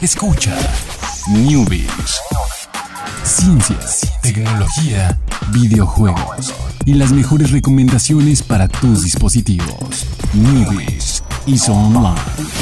Escucha Newbies. Ciencias, tecnología, videojuegos y las mejores recomendaciones para tus dispositivos. Newbies is online.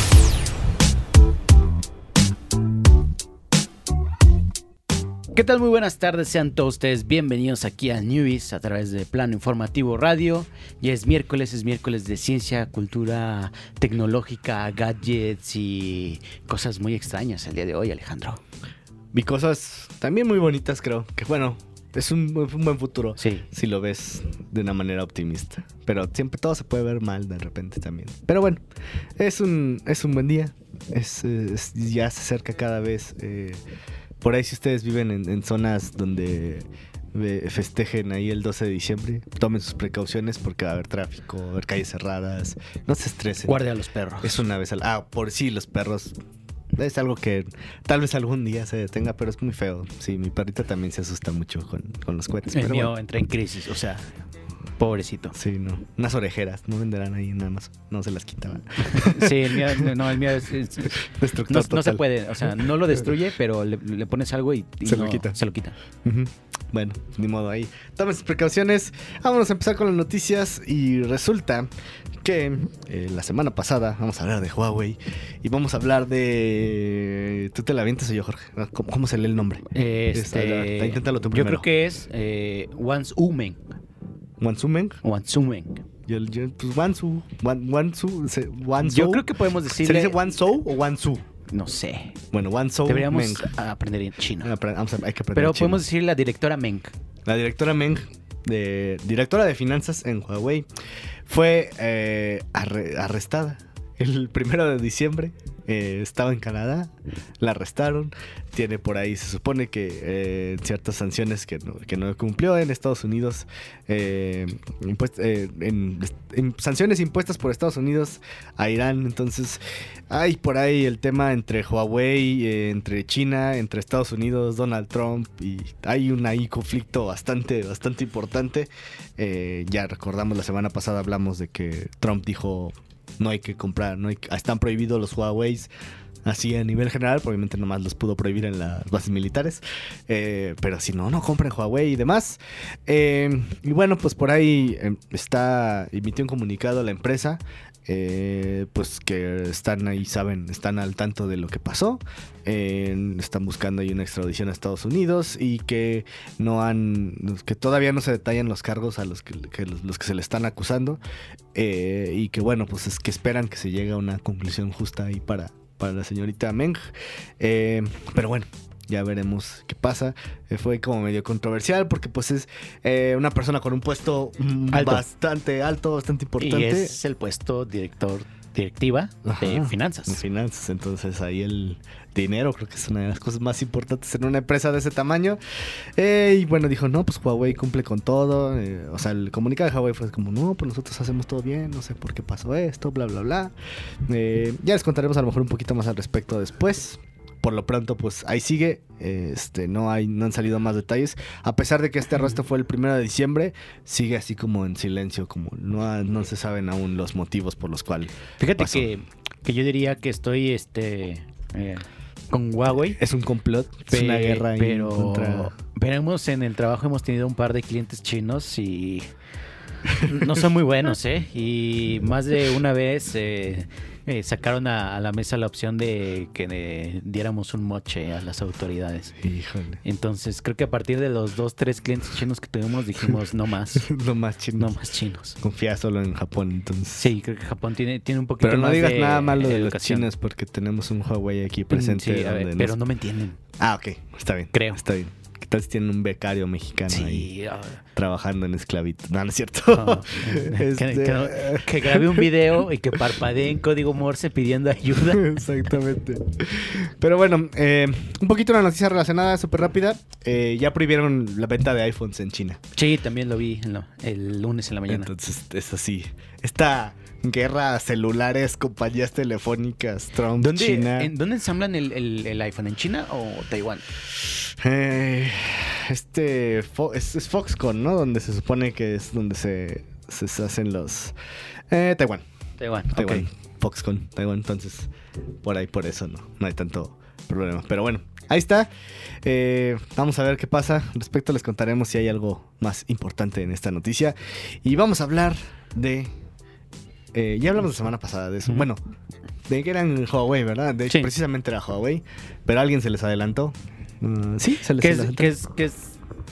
¿Qué tal? Muy buenas tardes, sean todos ustedes bienvenidos aquí a Newbies a través de Plano Informativo Radio. Ya es miércoles de ciencia, cultura tecnológica, gadgets y cosas muy extrañas el día de hoy, Alejandro. Vi cosas también muy bonitas, creo. Que bueno, es un buen futuro, sí, si lo ves de una manera optimista. Pero siempre todo se puede ver mal de repente también. Pero bueno, es un buen día. Ya se acerca cada vez. Por ahí si ustedes viven en zonas donde festejen ahí el 12 de diciembre, tomen sus precauciones porque va a haber tráfico, va a haber calles cerradas. No se estresen. Guarde a los perros. Es una vez por sí, los perros... Es algo que tal vez algún día se detenga, pero es muy feo. Sí, mi perrita también se asusta mucho con los cohetes. El pero mío bueno. entra en crisis, o sea, pobrecito. Sí, no. Unas orejeras, no venderán ahí nada más. No se las quitaba. Sí, el mío es destructor no se puede, o sea, no lo destruye, pero le pones algo y se lo quita. Se lo quita. Uh-huh. Bueno, ni modo ahí. Tomen sus precauciones. Vámonos a empezar con las noticias. Y resulta que la semana pasada vamos a hablar de Huawei. Y vamos a hablar de... ¿Tú te la avientas o yo, Jorge? ¿Cómo se lee el nombre? Inténtalo tú primero. Yo creo que es Wanzhou. ¿Wanzhou? Pues Wanzhou. Yo creo que podemos decirle... ¿Se dice Wanzhou o Wanzhou? No sé. Bueno, Wanzhou. Deberíamos aprender en chino. Hay que aprender Pero chino. podemos decir la directora Meng. La directora Meng, directora de finanzas en Huawei, fue arrestada el 1 de diciembre. Estaba en Canadá, la arrestaron. Tiene por ahí, se supone que ciertas sanciones que no cumplió en Estados Unidos. Sanciones impuestas por Estados Unidos a Irán. Entonces hay por ahí el tema entre Huawei, entre China, entre Estados Unidos, Donald Trump. Y hay un ahí conflicto bastante importante. Ya recordamos la semana pasada hablamos de que Trump dijo... No hay que comprar, están prohibidos los Huawei así a nivel general, obviamente nomás los pudo prohibir en las bases militares, pero si no compren Huawei y demás. Y bueno, pues por ahí emitió un comunicado a la empresa, pues que están ahí, están al tanto de lo que pasó, están buscando ahí una extradición a Estados Unidos y que todavía no se detallan los cargos a los que se le están acusando, y que bueno, pues es que esperan que se llegue a una conclusión justa ahí para la señorita Meng, pero bueno, ya veremos qué pasa. Fue como medio controversial porque pues es una persona con un puesto bastante alto, bastante importante. Y es el puesto directiva de finanzas. De finanzas, entonces ahí el dinero creo que es una de las cosas más importantes en una empresa de ese tamaño. Y bueno, dijo, no, pues Huawei cumple con todo. O sea, el comunicado de Huawei fue como, no, pues nosotros hacemos todo bien, no sé por qué pasó esto, bla, bla, bla. Ya les contaremos a lo mejor un poquito más al respecto después. Por lo pronto, pues ahí sigue. No han salido más detalles. A pesar de que este arresto fue el 1 de diciembre, sigue así como en silencio, como no se saben aún los motivos por los cuales. Fíjate que yo diría que estoy con Huawei. Es un complot, es una guerra contra... Pero en el trabajo hemos tenido un par de clientes chinos y no son muy buenos, y más de una vez sacaron a la mesa la opción de que diéramos un moche a las autoridades. Híjole. Entonces creo que a partir de los 2-3 clientes chinos que tuvimos dijimos no más. No más chinos. No más chinos. Confía solo en Japón, entonces. Sí, creo que Japón tiene un poquito más. Pero no digas nada malo de los educación. chinos porque tenemos un Huawei aquí presente. Sí, pero no me entienden. Ok, está bien. Creo. Está bien. ¿Qué tal si tienen un becario mexicano ahí trabajando en esclavitud? No es cierto. No, que grabe un video y que parpadee en código Morse pidiendo ayuda. Exactamente. Pero bueno, un poquito una noticia relacionada, súper rápida. Ya prohibieron la venta de iPhones en China. Sí, también lo vi el lunes en la mañana. Entonces, es así. Esta guerra a celulares, compañías telefónicas, Trump, China. ¿Dónde ensamblan el iPhone? ¿En China o Taiwán? Es Foxconn, ¿no? Donde se supone que es donde se hacen los... Taiwán. Okay. Foxconn, Taiwán. Entonces, por eso no hay tanto problema. Pero bueno, ahí está. Vamos a ver qué pasa. Respecto les contaremos si hay algo más importante en esta noticia. Y vamos a hablar de... ya hablamos la semana pasada de eso. Bueno, de que eran Huawei, ¿verdad? De hecho, precisamente era Huawei. Pero a alguien se les adelantó. Sí, se les adelantó. ¿Qué es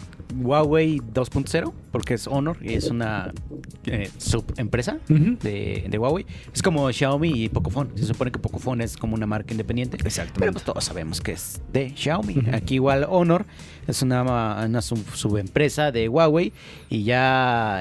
Huawei 2.0? Porque es Honor y es una subempresa de Huawei. Es como Xiaomi y Pocophone. Se supone que Pocophone es como una marca independiente. Exactamente. Pero pues todos sabemos que es de Xiaomi. Aquí igual Honor es una subempresa de Huawei. Y ya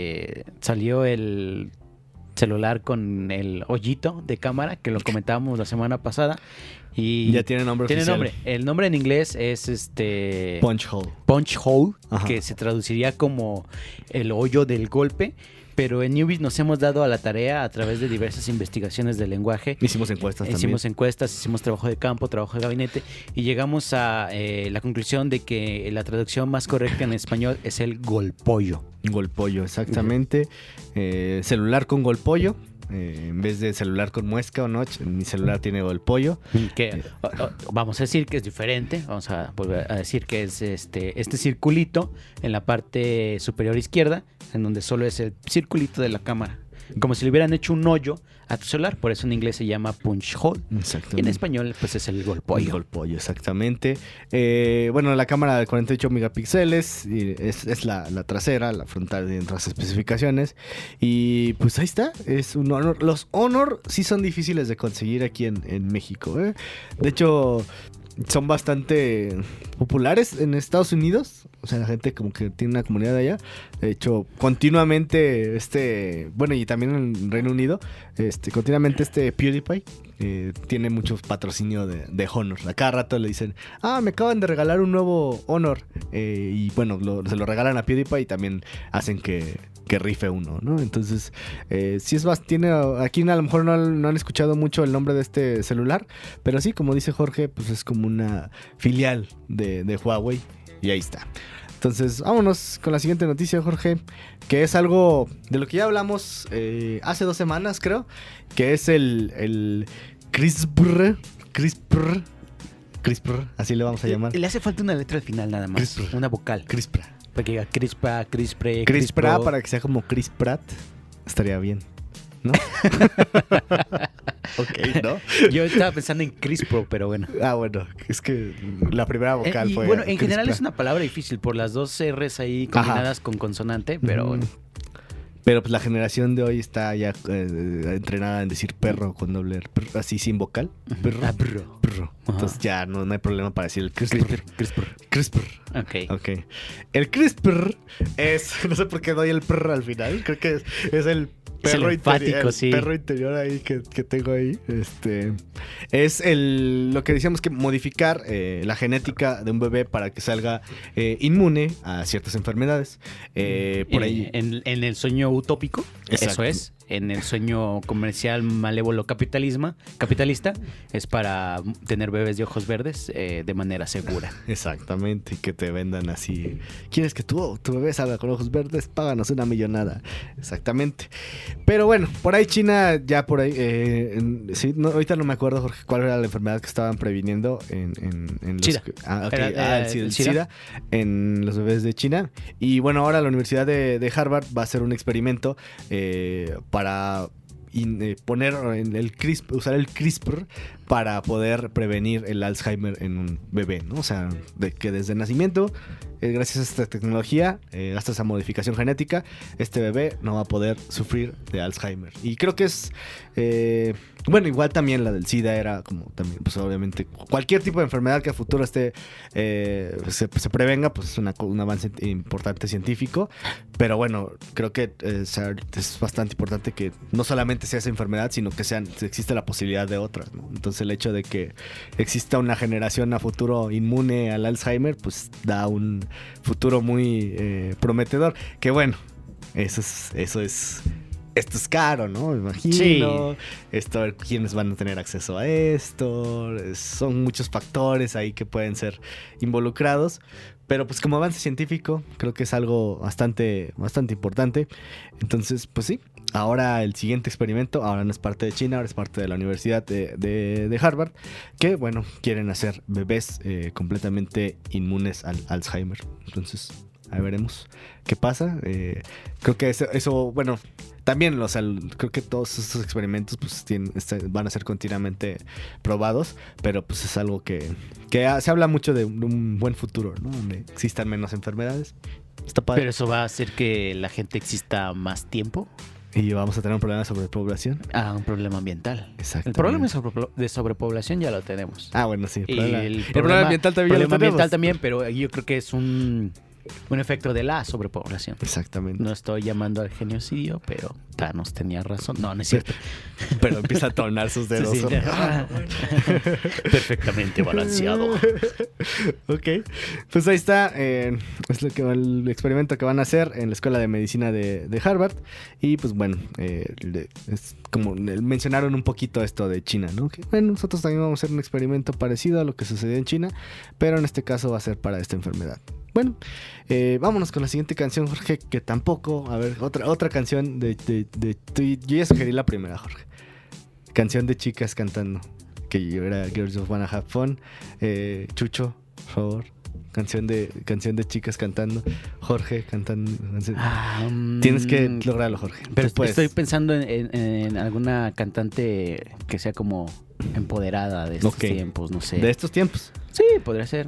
salió el celular con el hoyito de cámara que lo comentábamos la semana pasada. Y ya tiene nombre oficial. Nombre. El nombre en inglés es Punch Hole. Punch Hole, Ajá. que se traduciría como el hoyo del golpe. Pero en Newbies nos hemos dado a la tarea a través de diversas investigaciones de lenguaje. Hicimos encuestas también. Hicimos trabajo de campo, trabajo de gabinete y llegamos a la conclusión de que la traducción más correcta en español es el golpollo. Golpollo, exactamente. Celular con golpollo. En vez de celular con muesca o notch, mi celular tiene golpollo. Que vamos a decir que es diferente. Vamos a volver a decir que es este circulito en la parte superior izquierda, en donde solo es el circulito de la cámara. Como si le hubieran hecho un hoyo a tu celular. Por eso en inglés se llama punch hole. Exactamente. Y en español pues es el golpollo. El golpollo, exactamente. Bueno, la cámara de 48 megapíxeles es la trasera, la frontal de otras especificaciones. Y pues ahí está, es un Honor. Los Honor sí son difíciles de conseguir aquí en México, ¿eh? De hecho, son bastante populares en Estados Unidos. O sea, la gente como que tiene una comunidad allá. De hecho, continuamente bueno, y también en Reino Unido, continuamente PewDiePie tiene mucho patrocinio de Honor. A cada rato le dicen, me acaban de regalar un nuevo Honor. Y bueno, se lo regalan a PewDiePie y también hacen que rife uno, ¿no? Entonces, sí tiene, aquí a lo mejor no han escuchado mucho el nombre de este celular, pero sí, como dice Jorge, pues es como una filial de Huawei y ahí está. Entonces, vámonos con la siguiente noticia, Jorge, que es algo de lo que ya hablamos hace 2 semanas, creo, que es el CRISPR, así le vamos a llamar. Le hace falta una letra al final nada más, CRISPR. una vocal. CRISPR. Para que diga CRISPR, CRISPR, CRISPR para que sea como Chris Pratt, estaría bien, ¿no? Ok, ¿no? Yo estaba pensando en CRISPR, pero bueno. Bueno, es que la primera vocal fue... Bueno, en CRISPR. general es una palabra difícil por las 2 R's ahí combinadas con consonante, pero bueno. Pero pues la generación de hoy está ya entrenada en decir perro con doble R, así sin vocal. Perro. Entonces ya no hay problema para decir el CRISPR. Ok. El CRISPR es... No sé por qué doy el perro al final. Creo que es el perro interior, sí. Perro interior ahí que tengo ahí. Es lo que decíamos, que modificar la genética de un bebé para que salga inmune a ciertas enfermedades. Por ahí. En el sueño utópico, Exacto. Eso es. En el sueño comercial malévolo capitalista es para tener bebés de ojos verdes de manera segura. Exactamente, que te vendan así. ¿Quieres que tu bebé salga con ojos verdes? Páganos una millonada. Exactamente. Pero bueno, por ahí China, ya por ahí. Sí, ahorita no me acuerdo, Jorge, cuál era la enfermedad que estaban previniendo en los. SIDA. El SIDA en los bebés de China. Y bueno, ahora la Universidad de Harvard va a hacer un experimento para poner usar el CRISPR para poder prevenir el Alzheimer en un bebé, ¿no? O sea, de que desde el nacimiento, gracias a esta tecnología, hasta esa modificación genética, este bebé no va a poder sufrir de Alzheimer. Y creo que es... bueno, igual también la del SIDA era como también, pues obviamente, cualquier tipo de enfermedad que a futuro se prevenga, pues es un avance importante científico. Pero bueno, creo que es bastante importante que no solamente sea esa enfermedad, sino que existe la posibilidad de otras, ¿no? Entonces el hecho de que exista una generación a futuro inmune al Alzheimer, pues da un futuro muy prometedor. Que bueno, eso es... Esto es caro, ¿no? Me imagino. Sí. ¿Quiénes van a tener acceso a esto? Son muchos factores ahí que pueden ser involucrados. Pero pues como avance científico, creo que es algo bastante importante. Entonces, pues sí, ahora el siguiente experimento, ahora no es parte de China, ahora es parte de la Universidad de Harvard, que bueno, quieren hacer bebés completamente inmunes al Alzheimer. Entonces, ahí veremos qué pasa. Creo que eso bueno, también, o sea, creo que todos estos experimentos pues van a ser continuamente probados, pero pues es algo que se habla mucho de un buen futuro, ¿no? Donde existan menos enfermedades. Está padre. Pero eso va a hacer que la gente exista más tiempo. Y vamos a tener un problema de sobrepoblación. Un problema ambiental. Exacto. El problema de sobrepoblación ya lo tenemos. Bueno, sí. El problema ambiental también ya lo tenemos. Pero yo creo que es un efecto de la sobrepoblación. Exactamente. No estoy llamando al genocidio, pero Thanos tenía razón. No es cierto. Pero empieza a tornar sus dedos. Sí. Perfectamente balanceado. Ok. Pues ahí está. Es el experimento que van a hacer en la Escuela de Medicina de Harvard. Y pues bueno, es como mencionaron un poquito esto de China, ¿no? Que bueno, nosotros también vamos a hacer un experimento parecido a lo que sucedió en China, pero en este caso va a ser para esta enfermedad. Bueno, vámonos con la siguiente canción, Jorge, que tampoco, a ver, otra canción yo ya sugerí la primera, Jorge. Canción de chicas cantando, que yo era Girls Just Wanna Have Fun. Chucho, por favor, canción de chicas cantando, Jorge cantando. Tienes que lograrlo, Jorge. Pero estoy pensando en alguna cantante que sea como empoderada de estos tiempos, no sé. ¿De estos tiempos? Sí, podría ser.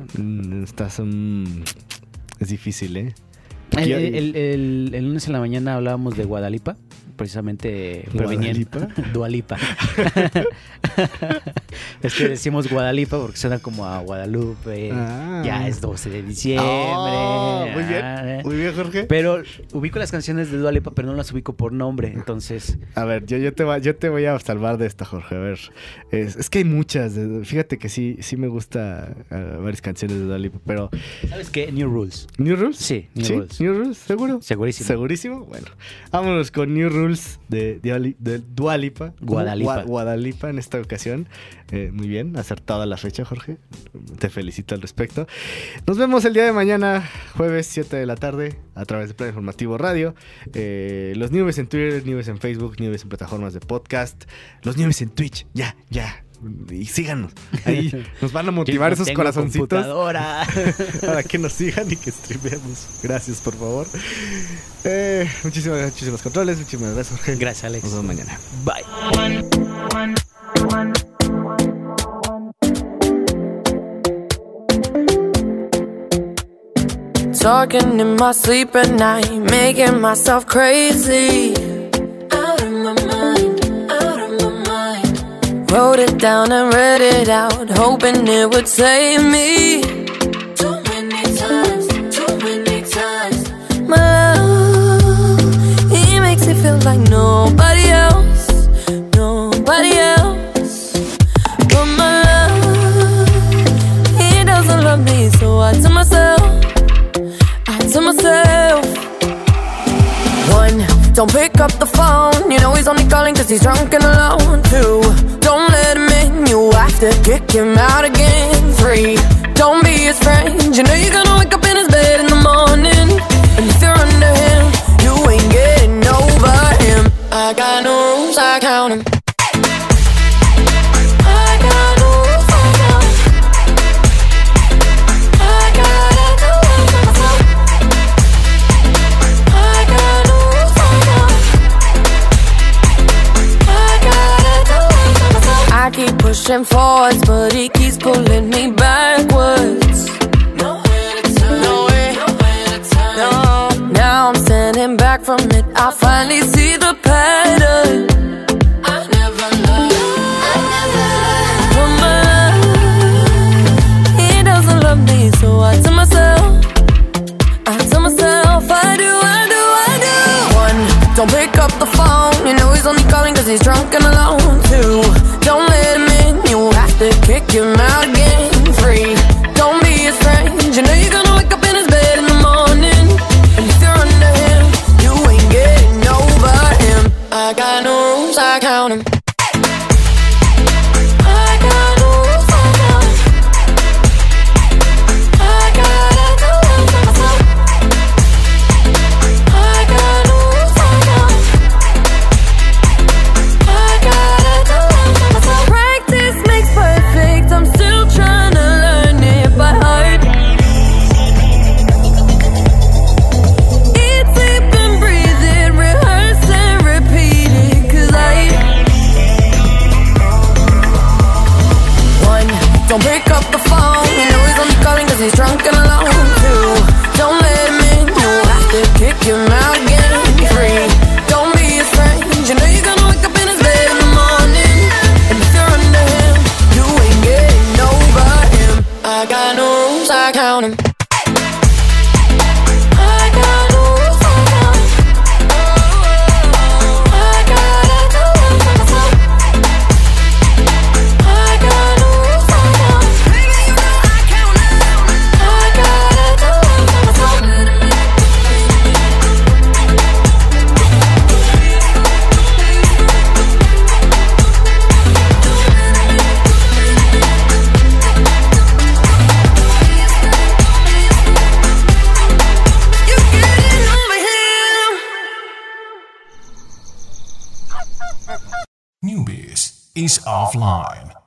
Es difícil, ¿eh? El lunes en la mañana hablábamos de Guadalipa, precisamente proveniente. Dua Lipa. Es que decimos Guadalipa porque suena como a Guadalupe. Ya es 12 de diciembre. Muy bien, Jorge. Pero ubico las canciones de Dua Lipa, pero no las ubico por nombre, entonces... A ver, yo te voy a salvar de esta, Jorge. A ver, es que hay muchas. Fíjate que sí me gusta varias canciones de Dua Lipa, pero... ¿Sabes qué? New Rules. ¿New Rules? Sí, New Rules. ¿New Rules? ¿Seguro? Segurísimo. ¿Segurísimo? Bueno, vámonos con New Rules de Dua Lipa. Guadalipa en esta ocasión. Muy bien, acertada la fecha, Jorge. Te felicito al respecto. Nos vemos el día de mañana, jueves 7 de la tarde, a través de Plan Informativo Radio. Los Newbies en Twitter, Newbies en Facebook, Newbies en plataformas de podcast, los Newbies en Twitch, ya. Y síganos. Ahí nos van a motivar esos corazoncitos para que nos sigan y que streameemos. Gracias, por favor. Muchísimos controles. Muchísimas gracias, Jorge. Gracias, Alex. Nos vemos mañana. Bye. Talking in my sleep at night, making myself crazy. Out of my mind, out of my mind. Wrote it down and read it out, hoping it would save me. Too many times. My love, he makes me feel like nobody else. But my love, he doesn't love me, so I tell myself. One, don't pick up the phone. You know he's only calling cause he's drunk and alone. Two, don't let him in. You have to kick him out again. Three, don't be his friend. You know you're gonna wake up in his bed in the morning. And if you're under him, you ain't getting over him. I got no rules, I count him. I keep pushing forwards, but he keeps pulling me backwards. Nowhere to turn. No. Now I'm standing back from it. I finally see the pattern. I never loved. But my love, he doesn't love me, so I tell myself, I do. One, don't pick up the phone. You know he's only calling cause he's drunk and alone. Two, don't let him in, you have to kick him out again. Three, don't be his friend. You know you're gonna wake up in his bed in the morning. And if you're under him, you ain't getting over him. I got no rules, I count him. don't pick up the phone. You know he's only calling cause he's drunk and alone too. Don't let him in, you'll have to kick him out again. Be free, don't be his friend. You know you're gonna wake up in his bed in the morning. And if you're under him, you ain't getting over him. I got no rules, I count him. Newbies is offline.